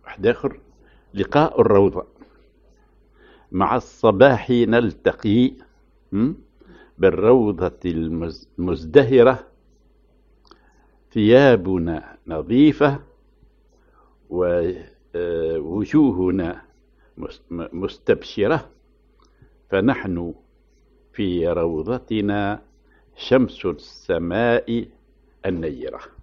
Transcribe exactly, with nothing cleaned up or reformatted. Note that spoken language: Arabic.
واحد آخر: لقاء الروضة مع الصباح نلتقي بالروضة المزدهرة، ثيابنا نظيفة ووجوهنا مستبشرة، فنحن في روضتنا شمس السماء النيرة.